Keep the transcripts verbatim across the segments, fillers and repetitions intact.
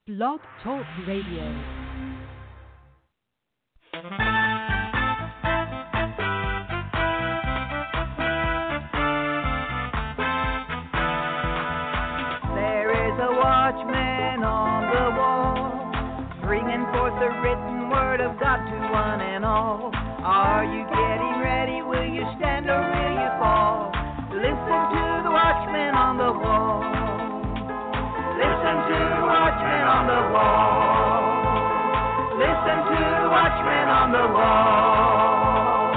Blog Talk Radio. Watchman on the wall, bringing forth the written word of God to one and all. Are you getting ready? Will you stand or will you fall? Listen to the watchman on the wall. Listen to the watchman on the wall. Listen to the watchman on the wall.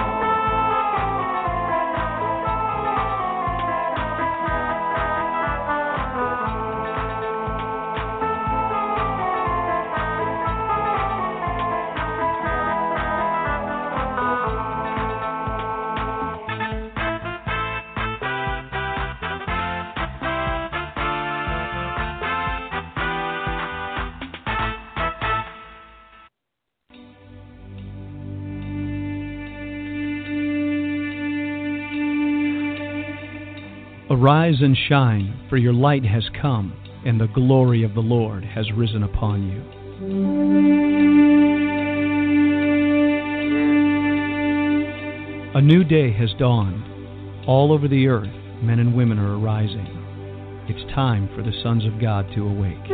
Arise and shine, for your light has come, and the glory of the Lord has risen upon you. A new day has dawned. All over the earth, men and women are arising. It's time for the sons of God to awake.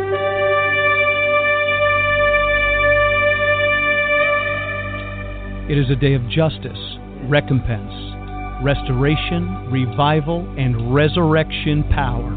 It is a day of justice, recompense, restoration, revival, and resurrection power.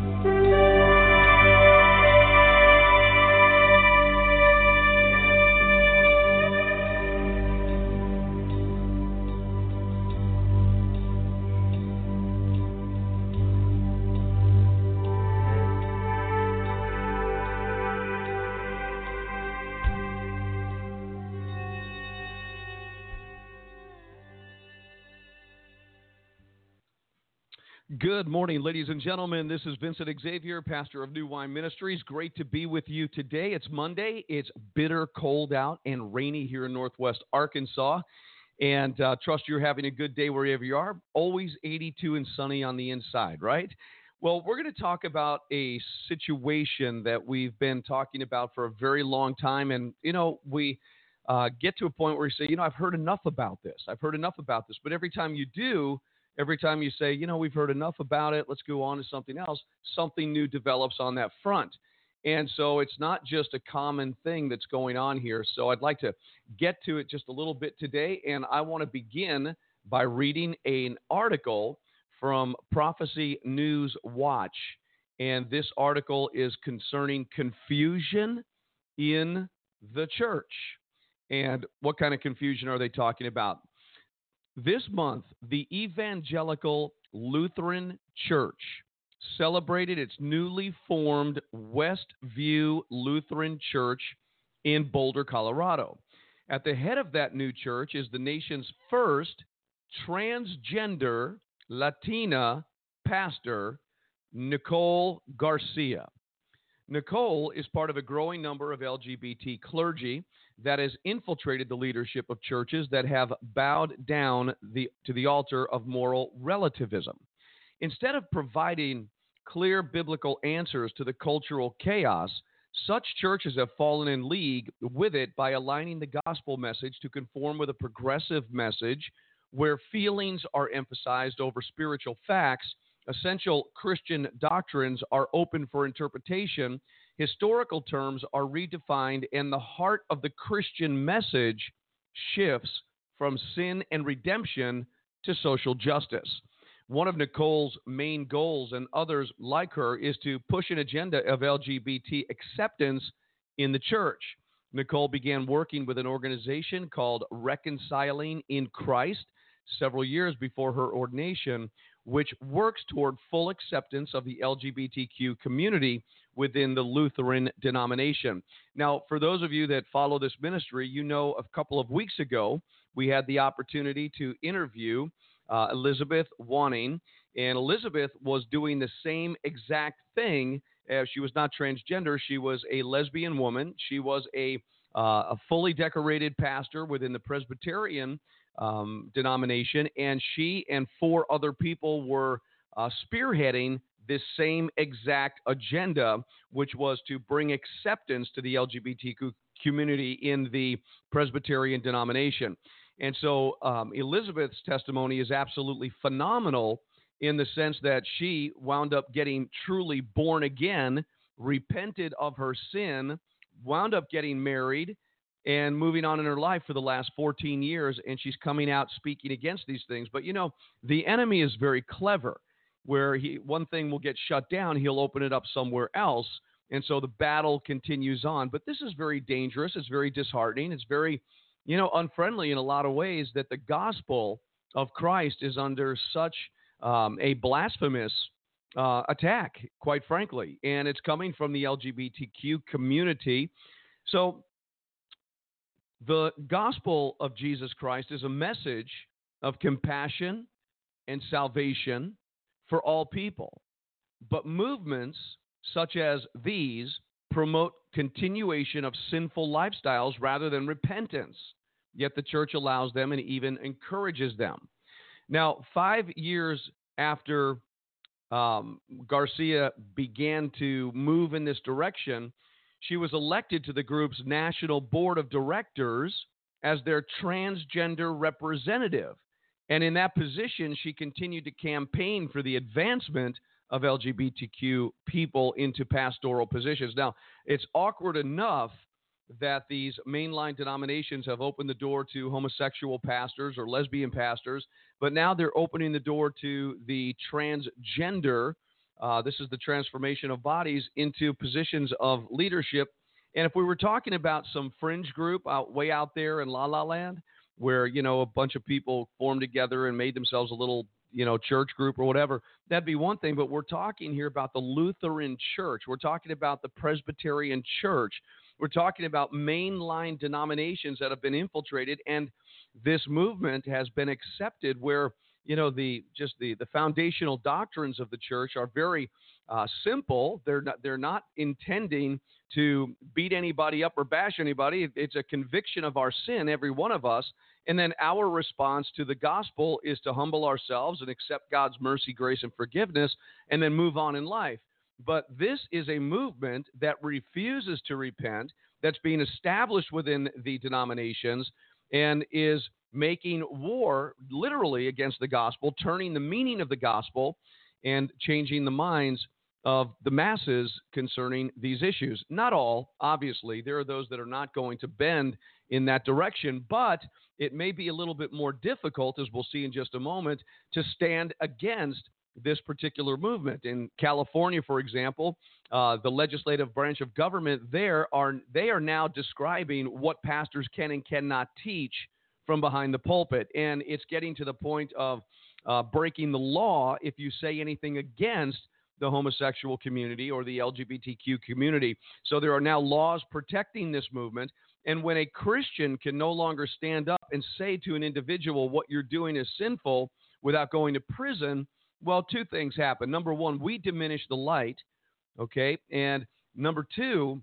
Good morning, ladies and gentlemen. This is Vincent Xavier, pastor of New Wine Ministries. Great to be with you today. It's Monday. It's bitter cold out and rainy here in Northwest Arkansas. And uh, trust you're having a good day wherever you are. Always eighty-two and sunny on the inside, right? Well, we're going to talk about a situation that we've been talking about for a very long time. And, you know, we uh, get to a point where you say, you know, I've heard enough about this. I've heard enough about this. But every time you do, Every time you say, you know, we've heard enough about it, let's go on to something else, something new develops on that front. And so it's not just a common thing that's going on here. So I'd like to get to it just a little bit today. And I want to begin by reading an article from Prophecy News Watch. And this article is concerning confusion in the church. And what kind of confusion are they talking about? This month, the Evangelical Lutheran Church celebrated its newly formed Westview Lutheran Church in Boulder, Colorado. At the head of that new church is the nation's first transgender Latina pastor, Nicole Garcia. Nicole is part of a growing number of L G B T clergy that has infiltrated the leadership of churches that have bowed down the, to the altar of moral relativism. Instead of providing clear biblical answers to the cultural chaos, such churches have fallen in league with it by aligning the gospel message to conform with a progressive message where feelings are emphasized over spiritual facts. Essential Christian doctrines are open for interpretation, historical terms are redefined, and the heart of the Christian message shifts from sin and redemption to social justice. One of Nicole's main goals, and others like her, is to push an agenda of L G B T acceptance in the church. Nicole began working with an organization called Reconciling in Christ several years before her ordination, which works toward full acceptance of the L G B T Q community within the Lutheran denomination. Now, for those of you that follow this ministry, you know a couple of weeks ago, we had the opportunity to interview uh, Elizabeth Wanning, and Elizabeth was doing the same exact thing. As she was not transgender, she was a lesbian woman. She was a, uh, a fully decorated pastor within the Presbyterian um, denomination, and she and four other people were uh, spearheading this same exact agenda, which was to bring acceptance to the L G B T Q community in the Presbyterian denomination. And so um, Elizabeth's testimony is absolutely phenomenal in the sense that she wound up getting truly born again, repented of her sin, wound up getting married, and moving on in her life for the last fourteen years, and she's coming out speaking against these things. But, you know, the enemy is very clever, where he one thing will get shut down, he'll open it up somewhere else, and so the battle continues on. But this is very dangerous. It's very disheartening. It's very, you know, unfriendly in a lot of ways that the gospel of Christ is under such um, a blasphemous uh, attack, quite frankly, and it's coming from the L G B T Q community. So the gospel of Jesus Christ is a message of compassion and salvation for all people. But movements such as these promote continuation of sinful lifestyles rather than repentance, yet the church allows them and even encourages them. Now, five years after um, Garcia began to move in this direction, she was elected to the group's national board of directors as their transgender representative. And in that position, she continued to campaign for the advancement of L G B T Q people into pastoral positions. Now, it's awkward enough that these mainline denominations have opened the door to homosexual pastors or lesbian pastors, but now they're opening the door to the transgender, uh, this is the transformation of bodies, into positions of leadership. And if we were talking about some fringe group out way out there in La La Land, where, you know, a bunch of people formed together and made themselves a little, you know, church group or whatever, that'd be one thing. But we're talking here about the Lutheran Church. We're talking about the Presbyterian Church. We're talking about mainline denominations that have been infiltrated, and this movement has been accepted where, you know, the just the, the foundational doctrines of the church are very uh, simple. They're not, they're not intending to beat anybody up or bash anybody. It's a conviction of our sin, every one of us. And then our response to the gospel is to humble ourselves and accept God's mercy, grace, and forgiveness, and then move on in life. But this is a movement that refuses to repent, that's being established within the denominations, and is making war literally against the gospel, turning the meaning of the gospel and changing the minds of the masses concerning these issues. Not all, obviously. There are those that are not going to bend in that direction, but it may be a little bit more difficult, as we'll see in just a moment, to stand against this particular movement. In California, for example, uh, the legislative branch of government there are they are now describing what pastors can and cannot teach from behind the pulpit, and it's getting to the point of uh, breaking the law if you say anything against the homosexual community or the L G B T Q community. So there are now laws protecting this movement, and when a Christian can no longer stand up and say to an individual what you're doing is sinful without going to prison, well, two things happen. Number one, we diminish the light, okay? And number two,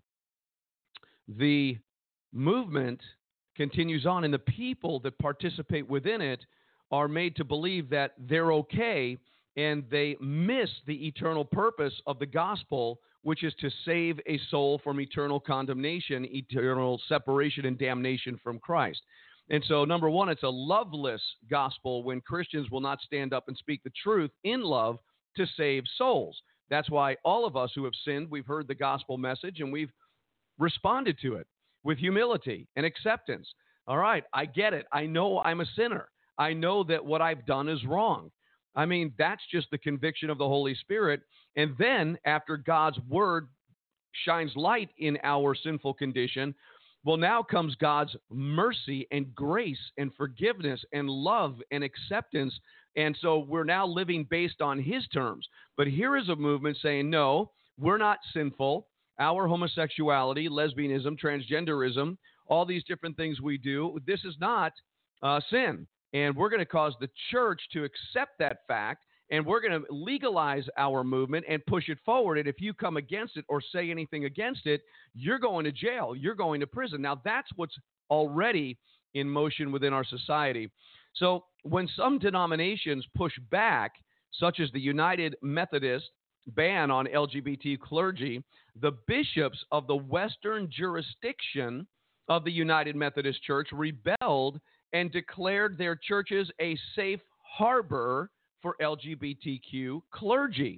the movement continues on, and the people that participate within it are made to believe that they're okay, and they miss the eternal purpose of the gospel, which is to save a soul from eternal condemnation, eternal separation and damnation from Christ. And so, number one, it's a loveless gospel when Christians will not stand up and speak the truth in love to save souls. That's why all of us who have sinned, we've heard the gospel message and we've responded to it with humility and acceptance. All right, I get it. I know I'm a sinner. I know that what I've done is wrong. I mean, that's just the conviction of the Holy Spirit. And then after God's word shines light in our sinful condition, well, now comes God's mercy and grace and forgiveness and love and acceptance. And so we're now living based on his terms. But here is a movement saying, no, we're not sinful. Our homosexuality, lesbianism, transgenderism, all these different things we do, this is not uh, sin. And we're going to cause the church to accept that fact, and we're going to legalize our movement and push it forward. And if you come against it or say anything against it, you're going to jail. You're going to prison. Now, that's what's already in motion within our society. So when some denominations push back, such as the United Methodist ban on L G B T clergy, the bishops of the Western jurisdiction of the United Methodist Church rebelled and declared their churches a safe harbor for L G B T Q clergy,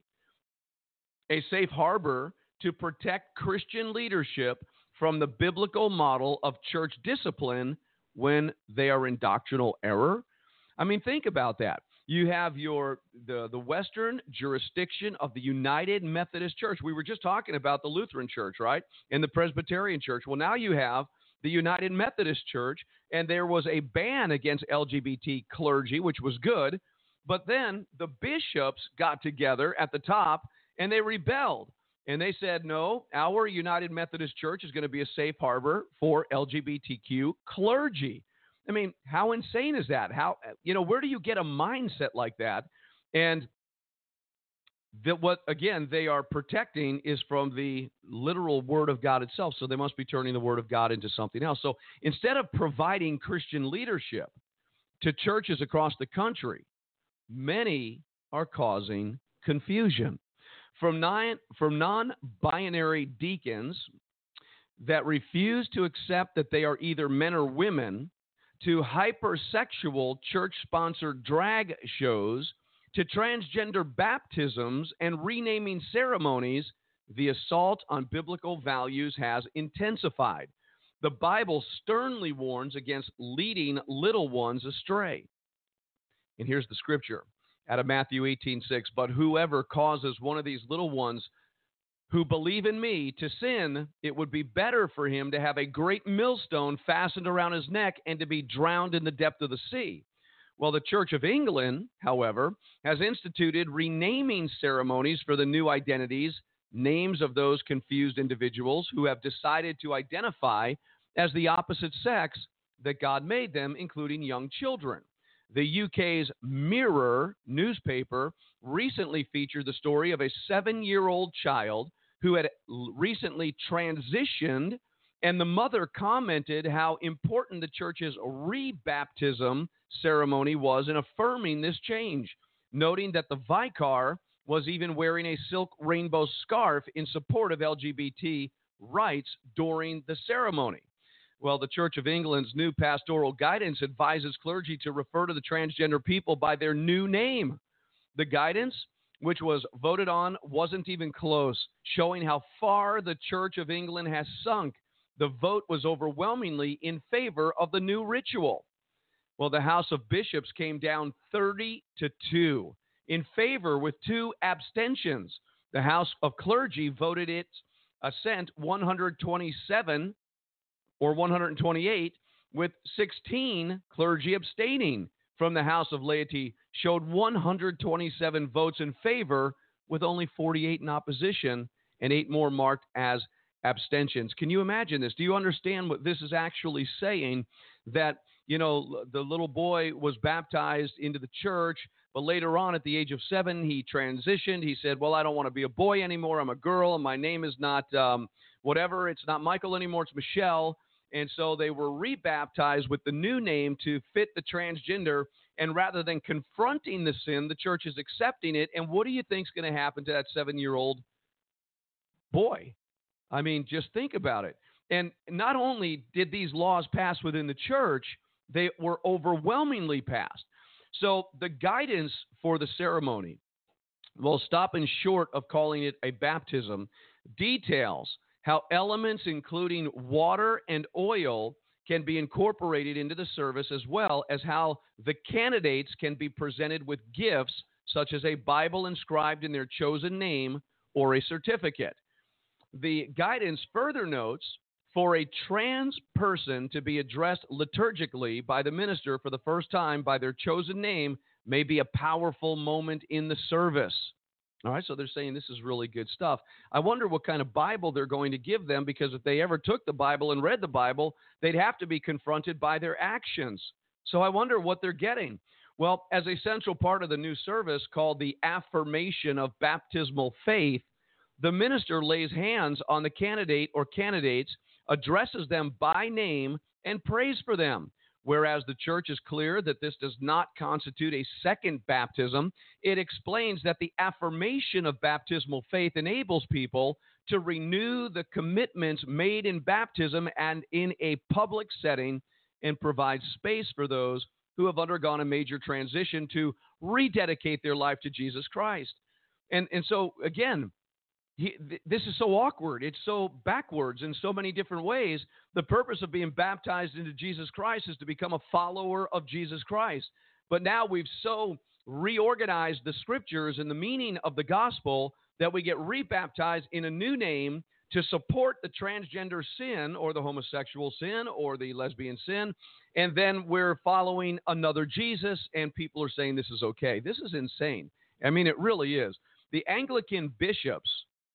a safe harbor to protect Christian leadership from the biblical model of church discipline when they are in doctrinal error. I mean, think about that. You have your the, the Western jurisdiction of the United Methodist Church. We were just talking about the Lutheran Church, right? And the Presbyterian Church. Well, now you have the United Methodist Church, and there was a ban against L G B T clergy, which was good. But then the bishops got together at the top, and they rebelled. And they said, no, our United Methodist Church is going to be a safe harbor for L G B T Q clergy. I mean, how insane is that? How, you know, where do you get a mindset like that? And that what, again, they are protecting is from the literal Word of God itself. So they must be turning the Word of God into something else. So instead of providing Christian leadership to churches across the country, many are causing confusion. From, nine, from non-binary deacons that refuse to accept that they are either men or women, to hypersexual church-sponsored drag shows, to transgender baptisms and renaming ceremonies, the assault on biblical values has intensified. The Bible sternly warns against leading little ones astray. And here's the scripture out of Matthew eighteen six. But whoever causes one of these little ones who believe in me to sin, it would be better for him to have a great millstone fastened around his neck and to be drowned in the depth of the sea. Well, the Church of England, however, has instituted renaming ceremonies for the new identities, names of those confused individuals who have decided to identify as the opposite sex that God made them, including young children. The U K's Mirror newspaper recently featured the story of a seven-year-old child who had recently transitioned, and the mother commented how important the church's rebaptism ceremony was in affirming this change, noting that the vicar was even wearing a silk rainbow scarf in support of L G B T rights during the ceremony. Well, the Church of England's new pastoral guidance advises clergy to refer to the transgender people by their new name. The guidance, which was voted on, wasn't even close, showing how far the Church of England has sunk. The vote was overwhelmingly in favor of the new ritual. Well, the House of Bishops came down thirty to two in favor with two abstentions. The House of Clergy voted its assent one hundred twenty-seven or one hundred twenty-eight, with sixteen clergy abstaining. From the House of Laity showed one hundred twenty-seven votes in favor with only forty-eight in opposition and eight more marked as abstentions. Can you imagine this? Do you understand what this is actually saying? That, you know, the little boy was baptized into the church, but later on at the age of seven, he transitioned. He said, well, I don't want to be a boy anymore. I'm a girl, and my name is not um, whatever. It's not Michael anymore. It's Michelle. And so they were rebaptized with the new name to fit the transgender. And rather than confronting the sin, the church is accepting it. And what do you think is going to happen to that seven-year-old boy? I mean, just think about it. And not only did these laws pass within the church, they were overwhelmingly passed. So the guidance for the ceremony, well, stopping short of calling it a baptism, details how elements including water and oil can be incorporated into the service, as well as how the candidates can be presented with gifts such as a Bible inscribed in their chosen name or a certificate. The guidance further notes, for a trans person to be addressed liturgically by the minister for the first time by their chosen name may be a powerful moment in the service. All right, so they're saying this is really good stuff. I wonder what kind of Bible they're going to give them, because if they ever took the Bible and read the Bible, they'd have to be confronted by their actions. So I wonder what they're getting. Well, as a central part of the new service called the affirmation of baptismal faith, the minister lays hands on the candidate or candidates, addresses them by name, and prays for them. Whereas the church is clear that this does not constitute a second baptism, it explains that the affirmation of baptismal faith enables people to renew the commitments made in baptism and in a public setting, and provides space for those who have undergone a major transition to rededicate their life to Jesus Christ. And, and so, again, He, th- this is so awkward. It's so backwards in so many different ways. The purpose of being baptized into Jesus Christ is to become a follower of Jesus Christ. But now we've so reorganized the scriptures and the meaning of the gospel that we get rebaptized in a new name to support the transgender sin or the homosexual sin or the lesbian sin. And then we're following another Jesus, and people are saying this is okay. This is insane. I mean, it really is. The Anglican bishops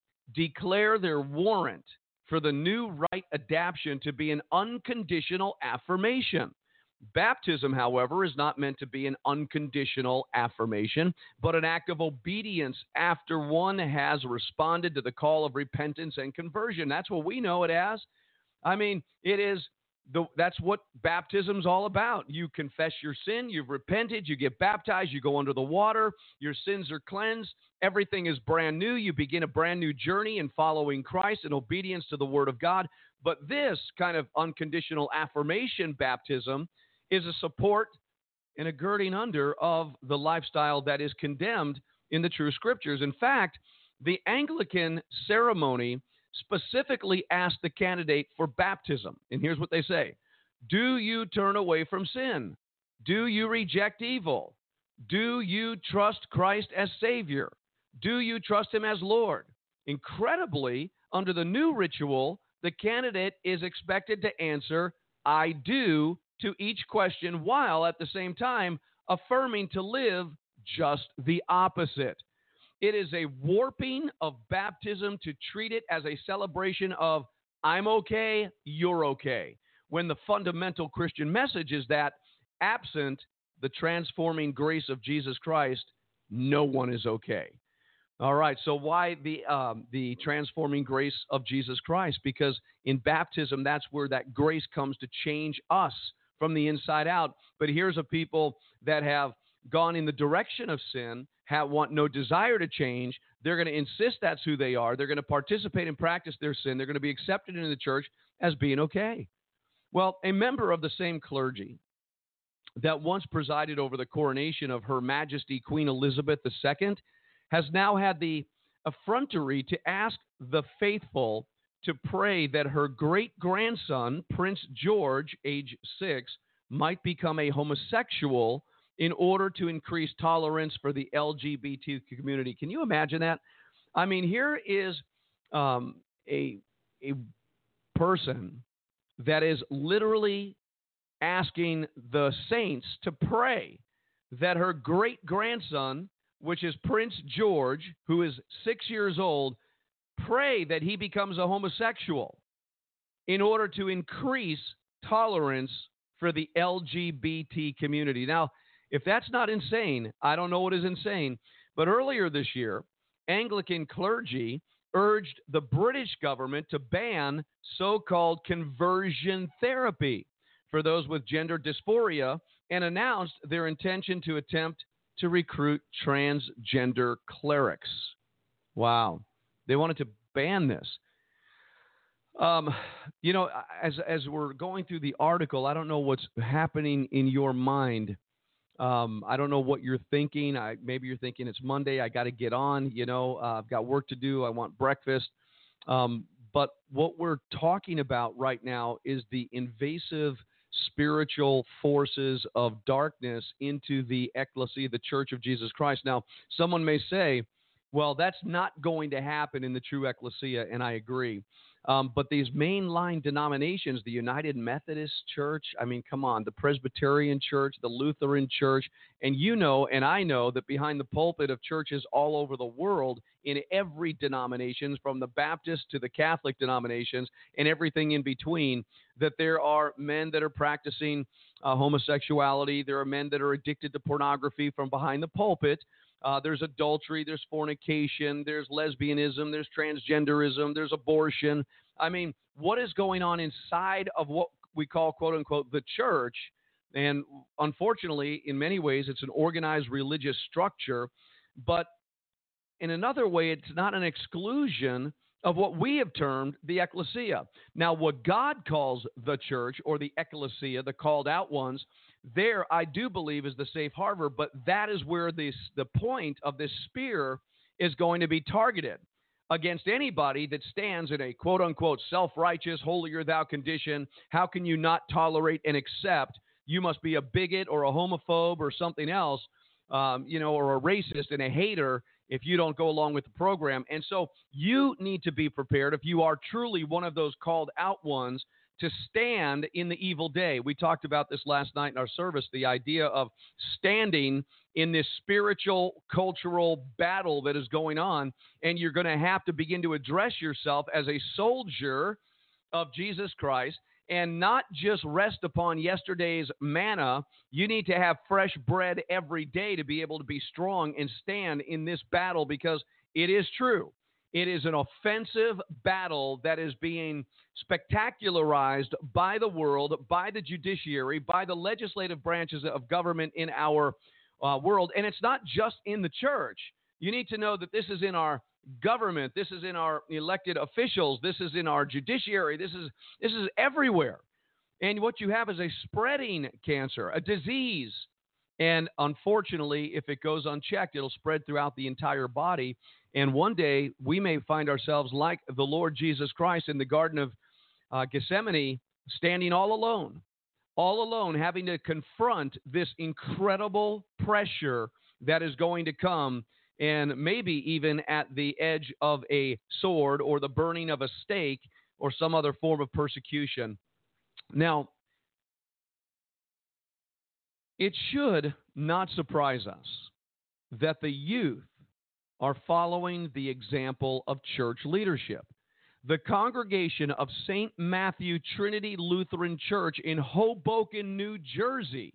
declare their warrant for the new rite adaptation to be an unconditional affirmation. Baptism, however, is not meant to be an unconditional affirmation, but an act of obedience after one has responded to the call of repentance and conversion. That's what we know it as. I mean, it is the, that's what baptism's all about. You confess your sin, you've repented, you get baptized, you go under the water, your sins are cleansed, everything is brand new, you begin a brand new journey in following Christ in obedience to the Word of God. But this kind of unconditional affirmation baptism is a support and a girding under of the lifestyle that is condemned in the true Scriptures. In fact, the Anglican ceremony specifically asked the candidate for baptism. And here's what they say. Do you turn away from sin? Do you reject evil? Do you trust Christ as Savior? Do you trust Him as Lord? Incredibly, under the new ritual, the candidate is expected to answer, I do, to each question, while at the same time affirming to live just the opposite. It is a warping of baptism to treat it as a celebration of I'm okay, you're okay, when the fundamental Christian message is that absent the transforming grace of Jesus Christ, no one is okay. All right, so why the um, the transforming grace of Jesus Christ? Because in baptism, that's where that grace comes to change us from the inside out. But here's a people that have gone in the direction of sin, have, want no desire to change. They're going to insist that's who they are. They're going to participate and practice their sin. They're going to be accepted into the church as being okay. Well, a member of the same clergy that once presided over the coronation of Her Majesty Queen Elizabeth the Second has now had the effrontery to ask the faithful to pray that her great-grandson, Prince George, age six, might become a homosexual in order to increase tolerance for the L G B T community. Can you imagine that? I mean, here is um, a, a person that is literally asking the saints to pray that her great-grandson, which is Prince George, who is six years old, pray that he becomes a homosexual in order to increase tolerance for the L G B T community. Now, if that's not insane, I don't know what is insane. But earlier this year, Anglican clergy urged the British government to ban so-called conversion therapy for those with gender dysphoria and announced their intention to attempt to recruit transgender clerics. Wow. They wanted to ban this. Um, you know, as as we're going through the article, I don't know what's happening in your mind. Um, I don't know what you're thinking. I, maybe you're thinking it's Monday. I got to get on. You know, uh, I've got work to do. I want breakfast. Um, but what we're talking about right now is the invasive spiritual forces of darkness into the ecclesia, the Church of Jesus Christ. Now, someone may say, well, that's not going to happen in the true ecclesia, and I agree. Um, but these mainline denominations, the United Methodist Church, I mean, come on, the Presbyterian Church, the Lutheran Church, and you know and I know that behind the pulpit of churches all over the world, in every denomination, from the Baptist to the Catholic denominations and everything in between, that there are men that are practicing uh, homosexuality. There are men that are addicted to pornography from behind the pulpit. Uh, there's adultery, there's fornication, there's lesbianism, there's transgenderism, there's abortion. I mean, what is going on inside of what we call, quote unquote, the church And unfortunately, in many ways, it's an organized religious structure. But in another way, it's not an exclusion of what we have termed the ecclesia. Now, what God calls the church or the ecclesia, the called out ones, there I do believe is the safe harbor, but that is where this, the point of this spear is going to be targeted against anybody that stands in a quote-unquote self-righteous, holier-thou condition. How can you not tolerate and accept? You must be a bigot or a homophobe or something else, um, you know, or a racist and a hater if you don't go along with the program. And so you need to be prepared if you are truly one of those called out ones to stand in the evil day. We talked about this last night in our service, the idea of standing in this spiritual, cultural battle that is going on, and you're going to have to begin to address yourself as a soldier of Jesus Christ and not just rest upon yesterday's manna. You need to have fresh bread every day to be able to be strong and stand in this battle, because it is true. It is an offensive battle that is being spectacularized by the world, by the judiciary, by the legislative branches of government in our uh, world. And it's not just in the church. You need to know that this is in our government. This is in our elected officials. This is in our judiciary. This is, this is everywhere. And what you have is a spreading cancer, a disease. And unfortunately, if it goes unchecked, it'll spread throughout the entire body. And one day we may find ourselves like the Lord Jesus Christ in the Garden of uh, Gethsemane, standing all alone, all alone, having to confront this incredible pressure that is going to come, and maybe even at the edge of a sword or the burning of a stake or some other form of persecution. Now, it should not surprise us that the youth are following the example of church leadership. The congregation of Saint Matthew Trinity Lutheran Church in Hoboken, New Jersey,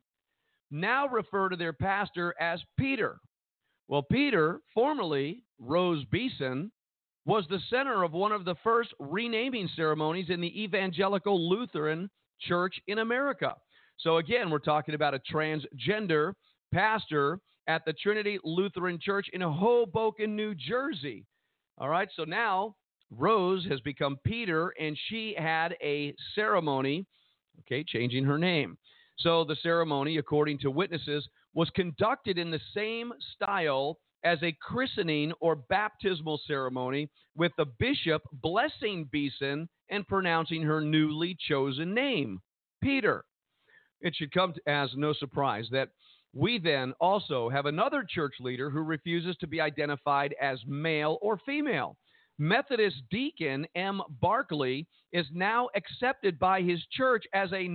now refer to their pastor as Peter. Well, Peter, formerly Rose Beeson, was the center of one of the first renaming ceremonies in the Evangelical Lutheran Church in America. So again, we're talking about a transgender pastor at the Trinity Lutheran Church in Hoboken, New Jersey. All right, so now Rose has become Peter, and she had a ceremony, okay, changing her name. So the ceremony, according to witnesses, was conducted in the same style as a christening or baptismal ceremony, with the bishop blessing Beeson and pronouncing her newly chosen name, Peter. It should come as no surprise that we then also have another church leader who refuses to be identified as male or female. Methodist deacon M. Barkley is now accepted by his church as a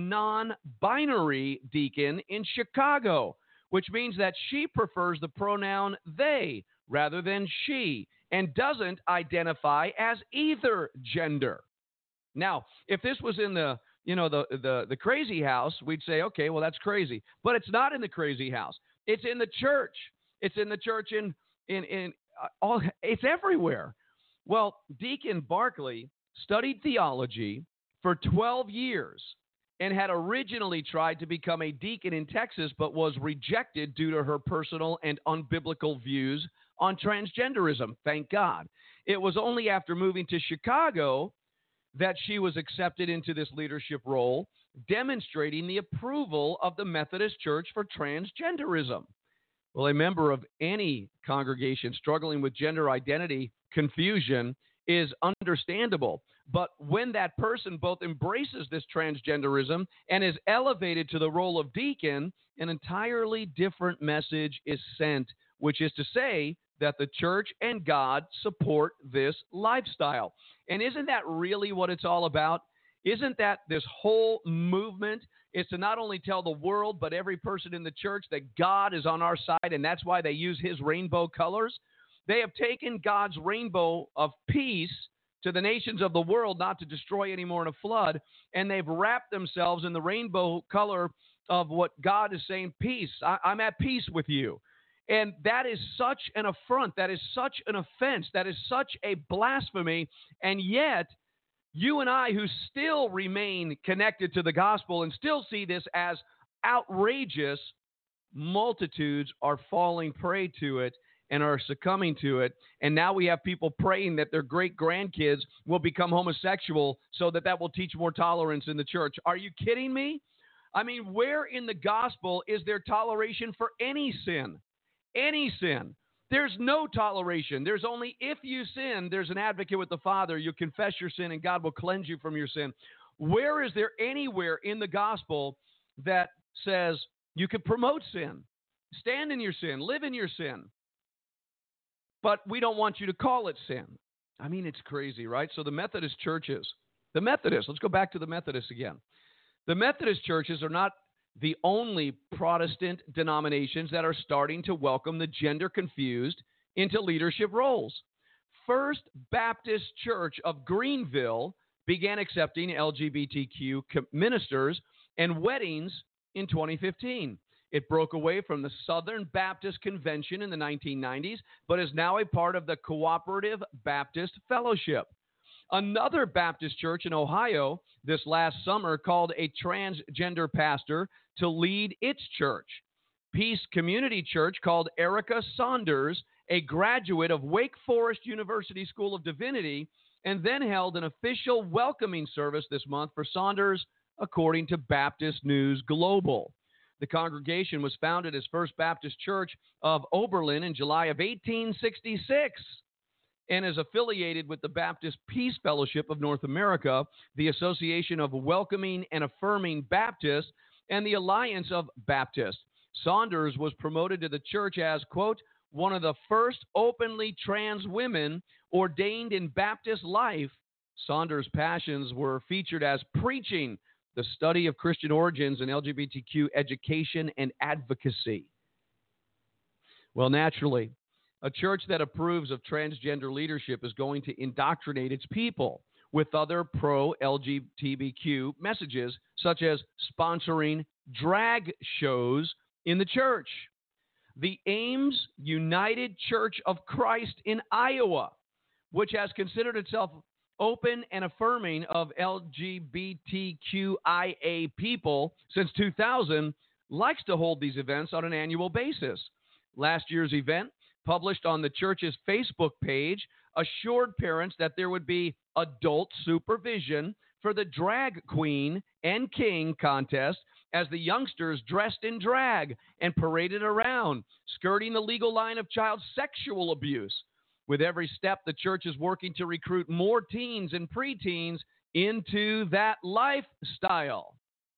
non-binary deacon in Chicago, which means that she prefers the pronoun they rather than she and doesn't identify as either gender. Now, if this was in the you know, the, the, the crazy house, we'd say, okay, well, that's crazy. But it's not in the crazy house. It's in the church. It's in the church in, in, in uh, all, it's everywhere. Well, Deacon Barkley studied theology for twelve years and had originally tried to become a deacon in Texas, but was rejected due to her personal and unbiblical views on transgenderism. Thank God. It was only after moving to Chicago that she was accepted into this leadership role, demonstrating the approval of the Methodist Church for transgenderism. Well, a member of any congregation struggling with gender identity confusion is understandable. But when that person both embraces this transgenderism and is elevated to the role of deacon, an entirely different message is sent, which is to say that the church and God support this lifestyle. And isn't that really what it's all about? Isn't that this whole movement is to not only tell the world, but every person in the church that God is on our side, and that's why they use his rainbow colors? They have taken God's rainbow of peace to the nations of the world, not to destroy any more in a flood, and they've wrapped themselves in the rainbow color of what God is saying, peace. I, I'm at peace with you. And that is such an affront. That is such an offense. That is such a blasphemy. And yet, you and I, who still remain connected to the gospel and still see this as outrageous. Multitudes are falling prey to it and are succumbing to it. And now we have people praying that their great-grandkids will become homosexual so that that will teach more tolerance in the church. Are you kidding me? I mean, where in the gospel is there toleration for any sin? Any sin. There's no toleration. There's only if you sin, there's an advocate with the Father. You confess your sin and God will cleanse you from your sin. Where is there anywhere in the gospel that says you can promote sin, stand in your sin, live in your sin, but we don't want you to call it sin? I mean, it's crazy, right? So the Methodist churches, the Methodists, let's go back to the Methodists again. The Methodist churches are not the only Protestant denominations that are starting to welcome the gender confused into leadership roles. First Baptist Church of Greenville began accepting L G B T Q ministers and weddings in twenty fifteen. It broke away from the Southern Baptist Convention in the nineteen nineties, but is now a part of the Cooperative Baptist Fellowship. Another Baptist church in Ohio this last summer called a transgender pastor to lead its church. Peace Community Church called Erica Saunders, a graduate of Wake Forest University School of Divinity, and then held an official welcoming service this month for Saunders, according to Baptist News Global. The congregation was founded as First Baptist Church of Oberlin in July of eighteen sixty-six and is affiliated with the Baptist Peace Fellowship of North America, the Association of Welcoming and Affirming Baptists, and the Alliance of Baptists. Saunders was promoted to the church as, quote, one of the first openly trans women ordained in Baptist life. Saunders' passions were featured as preaching, the study of Christian origins, and L G B T Q education and advocacy. Well, naturally, a church that approves of transgender leadership is going to indoctrinate its people with other pro-L G B T Q messages, such as sponsoring drag shows in the church. The Ames United Church of Christ in Iowa, which has considered itself open and affirming of L G B T Q I A people since two thousand, likes to hold these events on an annual basis. Last year's event, published on the church's Facebook page, assured parents that there would be adult supervision for the drag queen and king contest as the youngsters dressed in drag and paraded around, skirting the legal line of child sexual abuse. With every step, the church is working to recruit more teens and preteens into that lifestyle.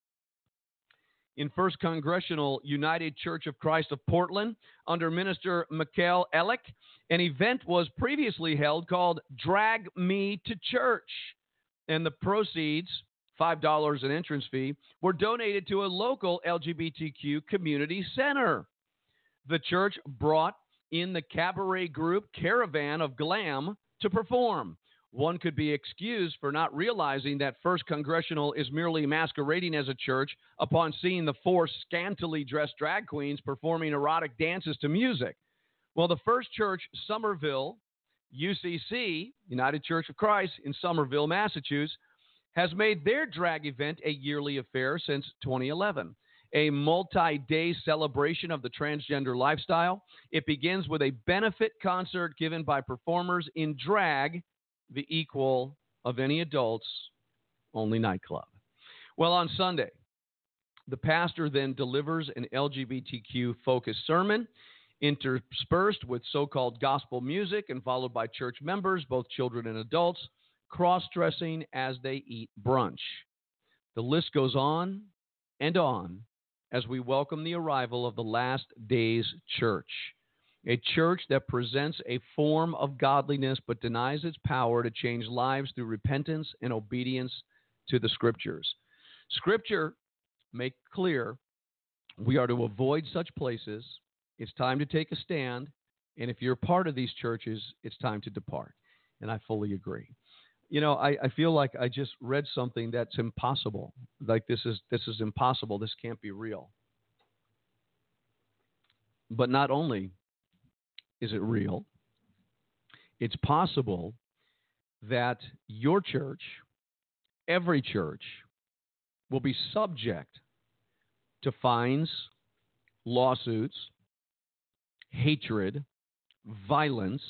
In First Congressional United Church of Christ of Portland, under Minister Michael Ellick, an event was previously held called Drag Me to Church, and the proceeds, five dollars an entrance fee, were donated to a local L G B T Q community center. The church brought in the cabaret group Caravan of Glam to perform. One could be excused for not realizing that First Congressional is merely masquerading as a church upon seeing the four scantily dressed drag queens performing erotic dances to music. Well, the First Church Somerville, U C C, United Church of Christ in Somerville, Massachusetts, has made their drag event a yearly affair since twenty eleven. A multi-day celebration of the transgender lifestyle. It begins with a benefit concert given by performers in drag, the equal of any adults only nightclub. Well, on Sunday, the pastor then delivers an L G B T Q-focused sermon interspersed with so-called gospel music and followed by church members, both children and adults, cross-dressing as they eat brunch. The list goes on and on as we welcome the arrival of the last days church, a church that presents a form of godliness but denies its power to change lives through repentance and obedience to the Scriptures. Scripture make clear we are to avoid such places. It's time to take a stand, and if you're part of these churches, it's time to depart. And I fully agree. You know, I, I feel like I just read something that's impossible. Like this is this is impossible. This can't be real. But not only is it real, it's possible that your church, every church, will be subject to fines, lawsuits, hatred, violence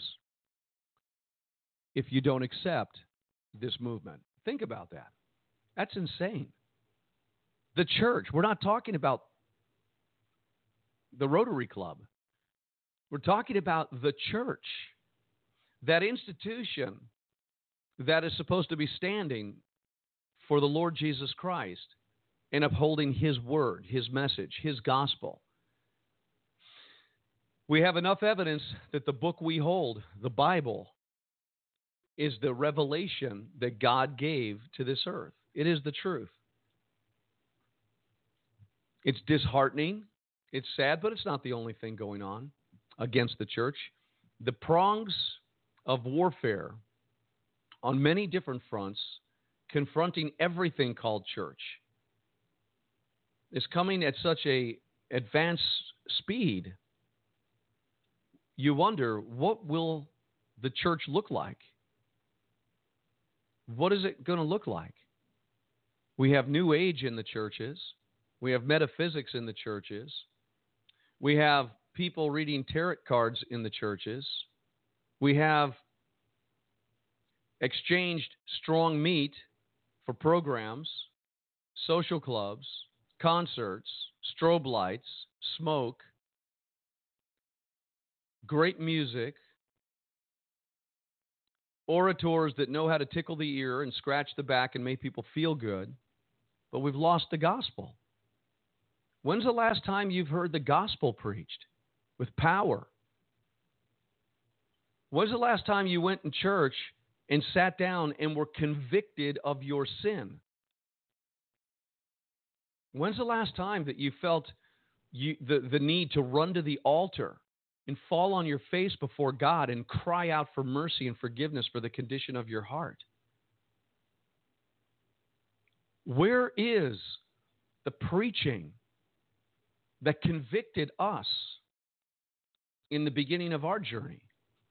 if you don't accept this movement. Think about that. That's insane. The church, we're not talking about the Rotary Club. We're talking about the church, that institution that is supposed to be standing for the Lord Jesus Christ and upholding His word, His message, His gospel. We have enough evidence that the book we hold, the Bible, is the revelation that God gave to this earth. It is the truth. It's disheartening. It's sad, but it's not the only thing going on against the church. The prongs of warfare on many different fronts, confronting everything called church, is coming at such a advanced speed. You wonder, what will the church look like? What is it going to look like? We have New Age in the churches. We have metaphysics in the churches. We have people reading tarot cards in the churches. We have exchanged strong meat for programs, social clubs, concerts, strobe lights, smoke, great music, orators that know how to tickle the ear and scratch the back and make people feel good, but we've lost the gospel. When's the last time you've heard the gospel preached with power? When's the last time you went in church and sat down and were convicted of your sin? When's the last time that you felt you, the, the need to run to the altar and fall on your face before God and cry out for mercy and forgiveness for the condition of your heart? Where is the preaching that convicted us in the beginning of our journey?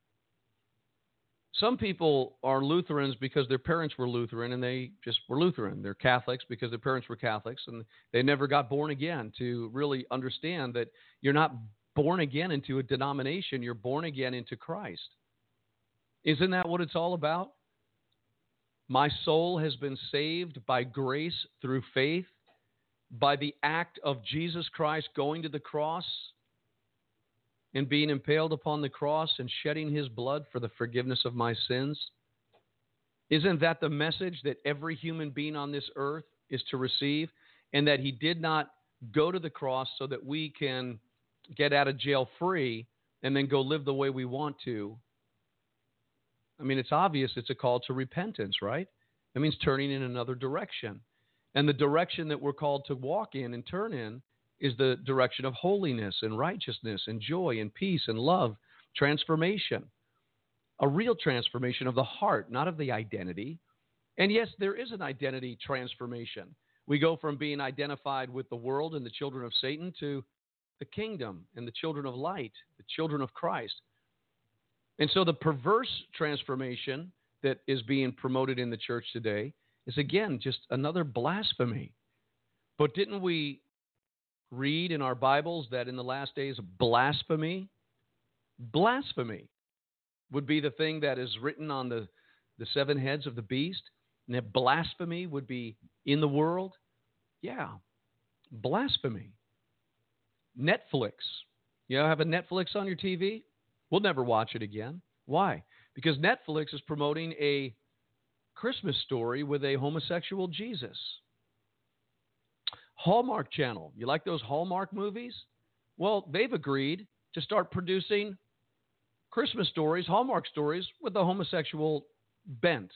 Some people are Lutherans because their parents were Lutheran and they just were Lutheran. They're Catholics because their parents were Catholics and they never got born again to really understand that you're not born again into a denomination, you're born again into Christ. Isn't that what it's all about? My soul has been saved by grace through faith, by the act of Jesus Christ going to the cross and being impaled upon the cross and shedding His blood for the forgiveness of my sins. Isn't that the message that every human being on this earth is to receive? And that He did not go to the cross so that we can get out of jail free and then go live the way we want to. I mean, it's obvious it's a call to repentance, right? That means turning in another direction. And the direction that we're called to walk in and turn in is the direction of holiness and righteousness and joy and peace and love, transformation. A real transformation of the heart, not of the identity. And yes, there is an identity transformation. We go from being identified with the world and the children of Satan to the kingdom and the children of light, the children of Christ. And so the perverse transformation that is being promoted in the church today is, again, just another blasphemy. But didn't we read in our Bibles that in the last days, blasphemy, blasphemy would be the thing that is written on the, the seven heads of the beast, and that blasphemy would be in the world? Yeah, blasphemy. Netflix. You know, have a Netflix on your T V? We'll never watch it again. Why? Because Netflix is promoting a Christmas story with a homosexual Jesus. Hallmark Channel. You like those Hallmark movies? Well, they've agreed to start producing Christmas stories, Hallmark stories, with a homosexual bent.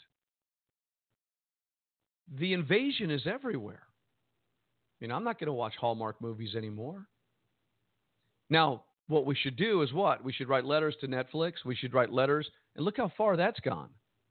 The invasion is everywhere. I mean, I'm not going to watch Hallmark movies anymore. Now, what we should do is what? We should write letters to Netflix. We should write letters. And look how far that's gone.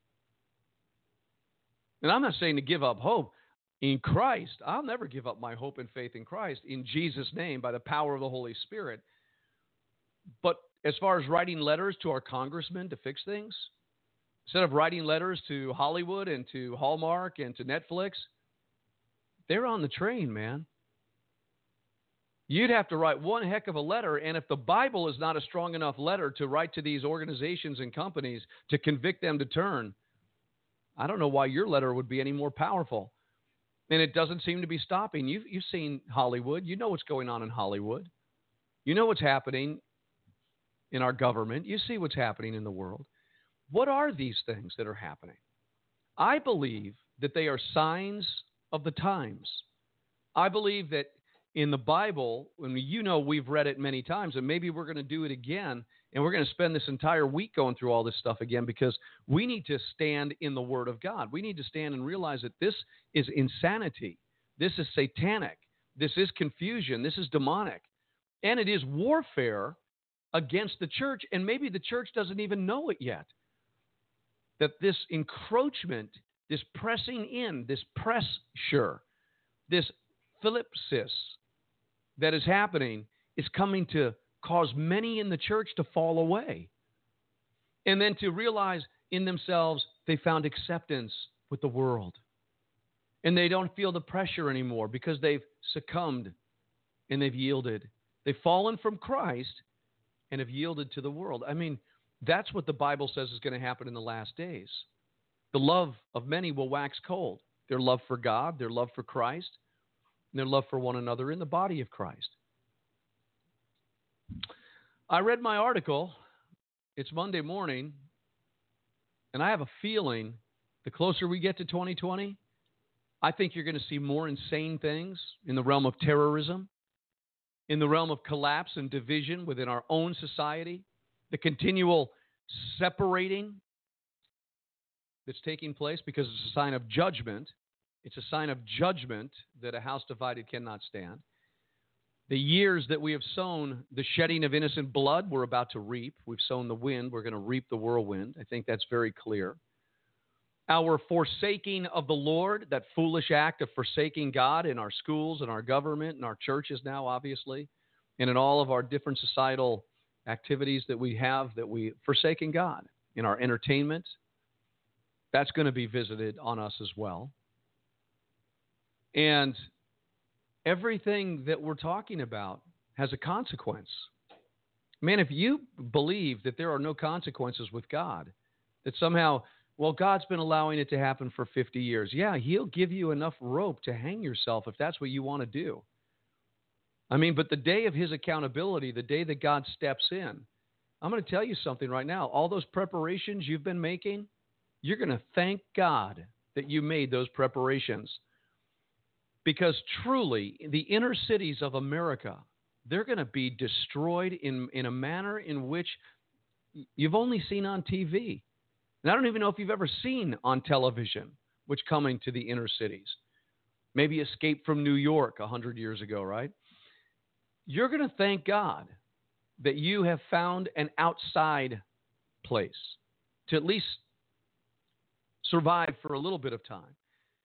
And I'm not saying to give up hope. In Christ, I'll never give up my hope and faith in Christ, in Jesus' name, by the power of the Holy Spirit. But as far as writing letters to our congressmen to fix things, instead of writing letters to Hollywood and to Hallmark and to Netflix, they're on the train, man. You'd have to write one heck of a letter, and if the Bible is not a strong enough letter to write to these organizations and companies to convict them to turn, I don't know why your letter would be any more powerful. And it doesn't seem to be stopping. You've, you've seen Hollywood. You know what's going on in Hollywood. You know what's happening in our government. You see what's happening in the world. What are these things that are happening? I believe that they are signs of the times. I believe that in the Bible, when you know we've read it many times, and maybe we're going to do it again, and we're going to spend this entire week going through all this stuff again, because we need to stand in the Word of God. We need to stand and realize that this is insanity. This is satanic. This is confusion. This is demonic. And it is warfare against the church, and maybe the church doesn't even know it yet. That this encroachment, this pressing in, this pressure, this philipsis that is happening is coming to cause many in the church to fall away. And then to realize in themselves they found acceptance with the world. And they don't feel the pressure anymore because they've succumbed and they've yielded. They've fallen from Christ and have yielded to the world. I mean, that's what the Bible says is going to happen in the last days. The love of many will wax cold. Their love for God, their love for Christ, and their love for one another in the body of Christ. I read my article. It's Monday morning, and I have a feeling the closer we get to twenty twenty, I think you're going to see more insane things in the realm of terrorism, in the realm of collapse and division within our own society, the continual separating that's taking place because it's a sign of judgment. It's a sign of judgment that a house divided cannot stand. The years that we have sown the shedding of innocent blood, we're about to reap. We've sown the wind. We're going to reap the whirlwind. I think that's very clear. Our forsaking of the Lord, that foolish act of forsaking God in our schools and our government and our churches now, obviously, and in all of our different societal activities that we have, that we forsaken God in our entertainment, that's going to be visited on us as well. And everything that we're talking about has a consequence. Man, if you believe that there are no consequences with God, that somehow, well, God's been allowing it to happen for fifty years. Yeah, he'll give you enough rope to hang yourself if that's what you want to do. I mean, but the day of his accountability, the day that God steps in, I'm going to tell you something right now. All those preparations you've been making, you're going to thank God that you made those preparations. Because truly, the inner cities of America, they're going to be destroyed in, in a manner in which you've only seen on T V. And I don't even know if you've ever seen on television what's coming to the inner cities. Maybe Escape from New York a hundred years ago, right? You're going to thank God that you have found an outside place to at least survive for a little bit of time.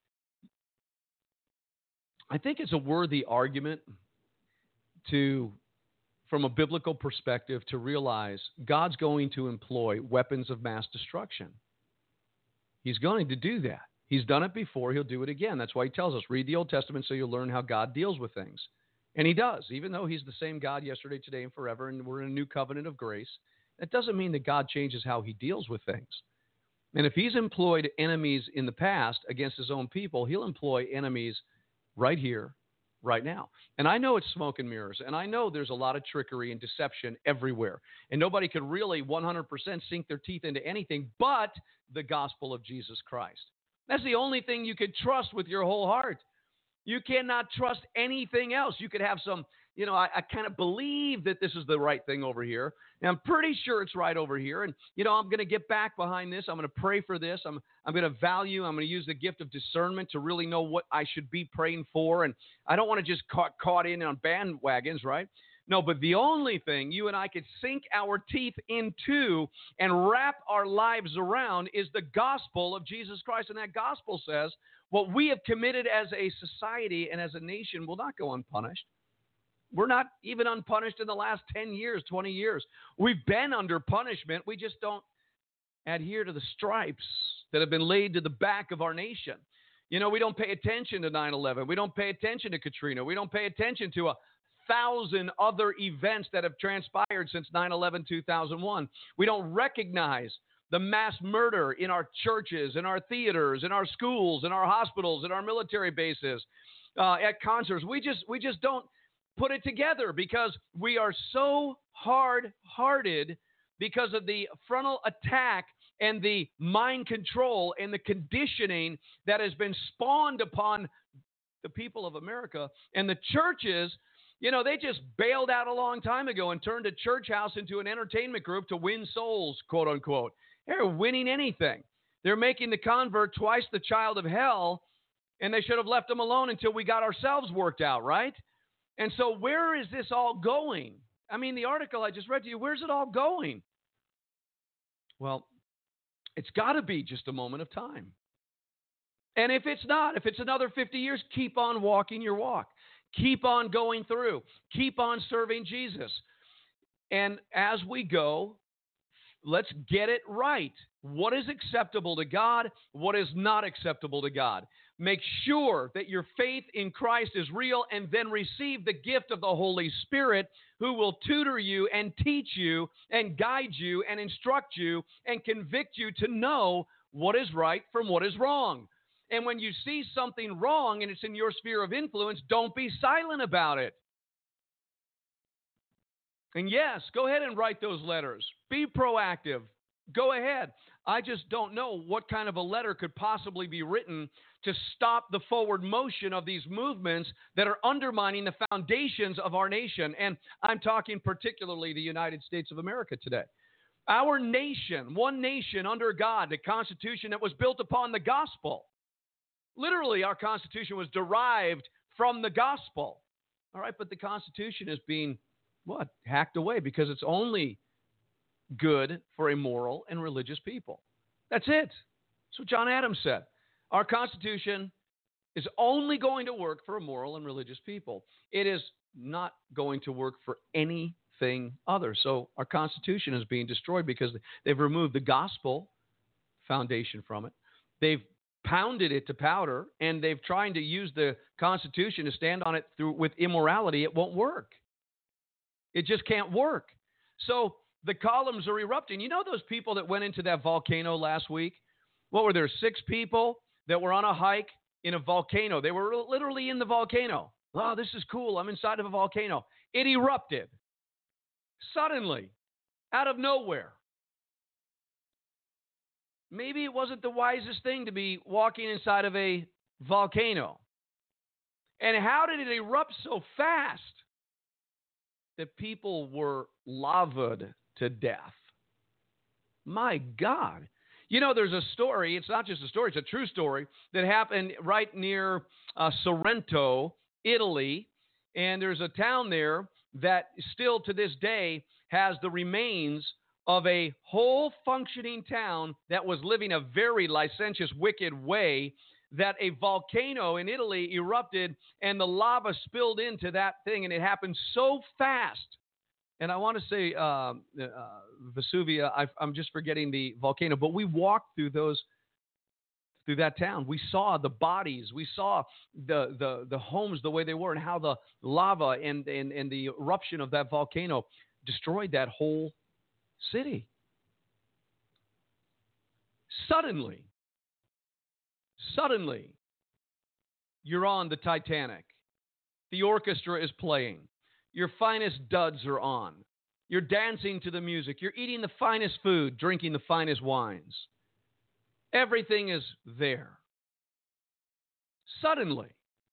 I think it's a worthy argument to, from a biblical perspective, to realize God's going to employ weapons of mass destruction. He's going to do that. He's done it before. He'll do it again. That's why he tells us, read the Old Testament so you'll learn how God deals with things. And he does, even though he's the same God yesterday, today, and forever, and we're in a new covenant of grace. That doesn't mean that God changes how he deals with things. And if he's employed enemies in the past against his own people, he'll employ enemies right here, right now. And I know it's smoke and mirrors, and I know there's a lot of trickery and deception everywhere. And nobody could really one hundred percent sink their teeth into anything but the gospel of Jesus Christ. That's the only thing you could trust with your whole heart. You cannot trust anything else. You could have some, you know, I, I kind of believe that this is the right thing over here. And I'm pretty sure it's right over here. And, you know, I'm going to get back behind this. I'm going to pray for this. I'm, I'm going to value, I'm going to use the gift of discernment to really know what I should be praying for. And I don't want to just caught, caught in on bandwagons, right? No, but the only thing you and I could sink our teeth into and wrap our lives around is the gospel of Jesus Christ. And that gospel says what we have committed as a society and as a nation will not go unpunished. We're not even unpunished in the last ten years, twenty years. We've been under punishment. We just don't adhere to the stripes that have been laid to the back of our nation. You know, we don't pay attention to nine eleven. We don't pay attention to Katrina. We don't pay attention to a thousand other events that have transpired since nine eleven two thousand one. We don't recognize the mass murder in our churches, in our theaters, in our schools, in our hospitals, in our military bases, uh, at concerts. We just we just don't put it together because we are so hard-hearted because of the frontal attack and the mind control and the conditioning that has been spawned upon the people of America. And the churches, you know, they just bailed out a long time ago and turned a church house into an entertainment group to win souls, quote unquote. They're winning anything. They're making the convert twice the child of hell, and they should have left them alone until we got ourselves worked out, right? And so where is this all going? I mean, the article I just read to you, where's it all going? Well, it's got to be just a moment of time. And if it's not, if it's another fifty years, keep on walking your walk. Keep on going through. Keep on serving Jesus. And as we go, let's get it right. What is acceptable to God? What is not acceptable to God? Make sure that your faith in Christ is real, and then receive the gift of the Holy Spirit, who will tutor you and teach you and guide you and instruct you and convict you to know what is right from what is wrong. And when you see something wrong and it's in your sphere of influence, don't be silent about it. And yes, go ahead and write those letters. Be proactive. Go ahead. I just don't know what kind of a letter could possibly be written to stop the forward motion of these movements that are undermining the foundations of our nation. And I'm talking particularly the United States of America today. Our nation, one nation under God, the Constitution that was built upon the gospel. Literally, our Constitution was derived from the gospel. All right, but the Constitution is being, what, hacked away because it's only good for a moral and religious people. That's it. That's what John Adams said. Our Constitution is only going to work for a moral and religious people. It is not going to work for anything other. So our Constitution is being destroyed because they've removed the gospel foundation from it. They've pounded it to powder, and they've tried to use the Constitution to stand on it through with immorality. It won't work. It just can't work. So the columns are erupting. You know those people that went into that volcano last week? What were there, six people that were on a hike in a volcano? They were literally in the volcano. Wow, this is cool. I'm inside of a volcano. It erupted suddenly, out of nowhere. Maybe it wasn't the wisest thing to be walking inside of a volcano. And how did it erupt so fast that people were lavaed to death? My God. You know, there's a story. It's not just a story. It's a true story that happened right near uh, Sorrento, Italy. And there's a town there that still to this day has the remains of a whole functioning town that was living a very licentious, wicked way, that a volcano in Italy erupted and the lava spilled into that thing, and it happened so fast. And I want to say uh, uh, Vesuvia, I, I'm just forgetting the volcano, but we walked through those, through that town. We saw the bodies. We saw the the, the homes the way they were, and how the lava and, and, and the eruption of that volcano destroyed that whole city. Suddenly, suddenly, you're on the Titanic. The orchestra is playing. Your finest duds are on. You're dancing to the music. You're eating the finest food, drinking the finest wines. Everything is there. Suddenly,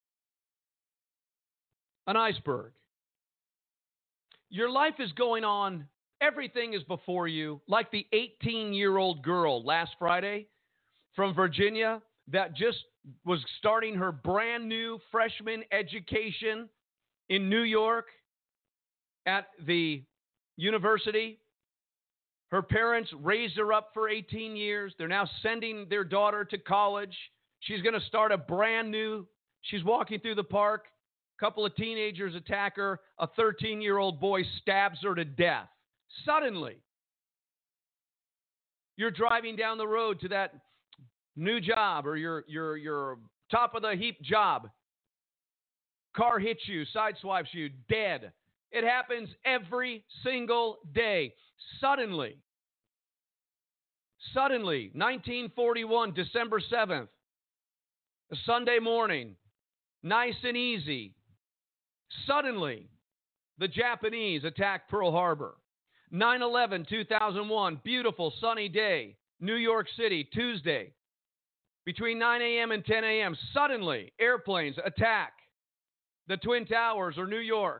an iceberg. Your life is going on. Everything is before you, like the eighteen-year-old girl last Friday from Virginia that just was starting her brand new freshman education in New York at the university. Her parents raised her up for eighteen years. They're now sending their daughter to college. She's going to start a brand new, she's walking through the park. A couple of teenagers attack her. A thirteen-year-old boy stabs her to death. Suddenly, you're driving down the road to that new job or your your your top of the heap job. car hits you, sideswipes you, dead. It happens every single day. Suddenly, suddenly, nineteen forty-one, December seventh, a Sunday morning, nice and easy. Suddenly, the Japanese attacked Pearl Harbor. nine eleven, two thousand one, beautiful sunny day, New York City, Tuesday. Between nine a.m. and ten a.m., suddenly, airplanes attack the Twin Towers or New York.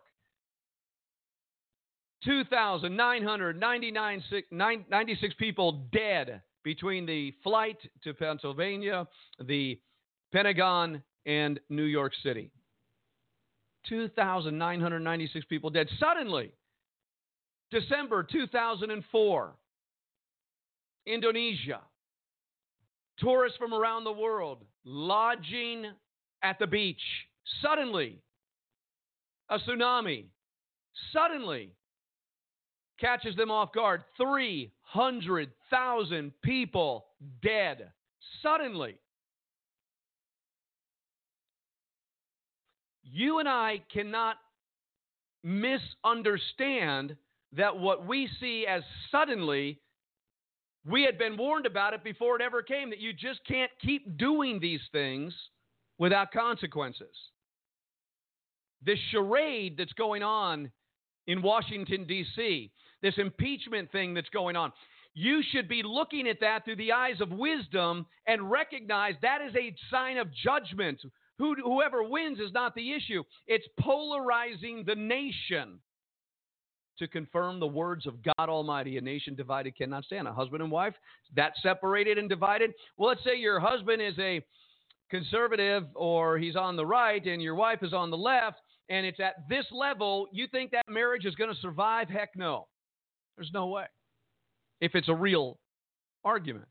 two thousand nine hundred ninety-six people dead between the flight to Pennsylvania, the Pentagon, and New York City. two thousand nine hundred ninety-six people dead. Suddenly, December two thousand four, Indonesia. Tourists from around the world lodging at the beach. Suddenly, a tsunami suddenly catches them off guard. three hundred thousand people dead. Suddenly. You and I cannot misunderstand that what we see as suddenly, we had been warned about it before it ever came, that you just can't keep doing these things without consequences. This charade that's going on in Washington, D C, this impeachment thing that's going on, you should be looking at that through the eyes of wisdom and recognize that is a sign of judgment. Who, whoever wins is not the issue. It's polarizing the nation to confirm the words of God Almighty. A nation divided cannot stand. A husband and wife, that separated and divided. Well, let's say your husband is a conservative or he's on the right and your wife is on the left, and it's at this level. You think that marriage is going to survive? Heck no. There's no way. If it's a real argument.